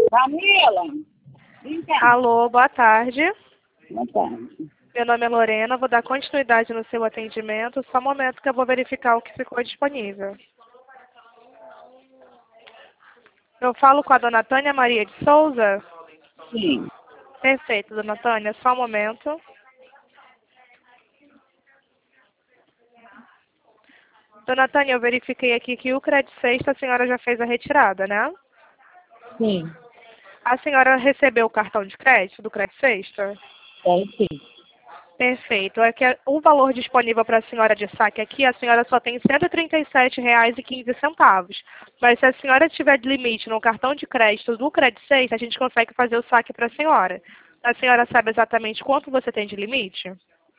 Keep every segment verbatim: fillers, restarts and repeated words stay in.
Camila, vem cá. Alô, boa tarde. Boa tarde. Meu nome é Lorena, vou dar continuidade no seu atendimento. Só um momento que eu vou verificar o que ficou disponível. Eu falo com a dona Tânia Maria de Souza? Sim. Perfeito, dona Tânia, só um momento. Dona Tânia, eu verifiquei aqui que o Credit Sexta a senhora já fez a retirada, né? Sim. A senhora recebeu o cartão de crédito do Credit Sexta? É, sim. Perfeito. É que o valor disponível para a senhora de saque aqui, a senhora só tem cento e trinta e sete reais e quinze centavos. Mas se a senhora tiver de limite no cartão de crédito do Credit Sexta, a gente consegue fazer o saque para a senhora. A senhora sabe exatamente quanto você tem de limite?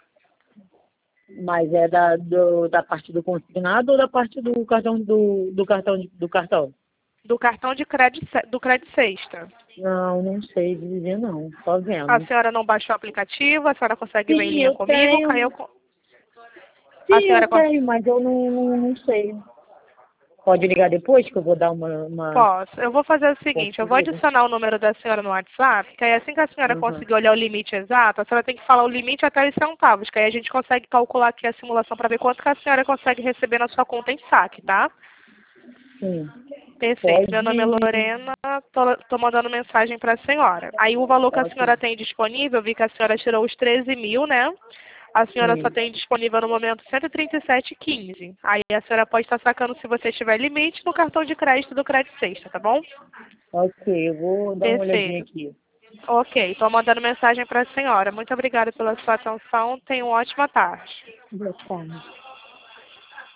Mas é da, do, da parte do consignado ou da parte do cartão do, do cartão de- do cartão? Do cartão de crédito do Credit Sexta. Não, não sei dizer não. Só A vendo. senhora não baixou o aplicativo, a senhora consegue ver em Sim, linha eu comigo, tenho. caiu com... A Sim, eu senhora consegue... tenho, mas eu não, não, não sei. Pode ligar depois que eu vou dar uma, uma Posso. Eu vou fazer o seguinte, eu vou conferida? adicionar o número da senhora no WhatsApp, que aí assim que a senhora Uhum. conseguir olhar o limite exato, a senhora tem que falar o limite até os centavos, que aí a gente consegue calcular aqui a simulação para ver quanto que a senhora consegue receber na sua conta em saque, tá? Sim. Perfeito. Meu nome é Pode. Lorena, tô, tô mandando mensagem para a senhora. Aí o valor que a Ok. senhora tem disponível, eu vi que a senhora tirou os treze mil, né? A senhora só Sim. tem disponível no momento cento e trinta e sete e quinze. Aí a senhora pode estar sacando, se você tiver limite, no cartão de crédito do Credit Sexta, tá bom? Ok, eu vou dar uma olhadinha Perfeito. aqui. Ok, estou mandando mensagem para a senhora. Muito obrigada pela sua atenção. Tenha uma ótima tarde. Boa tarde.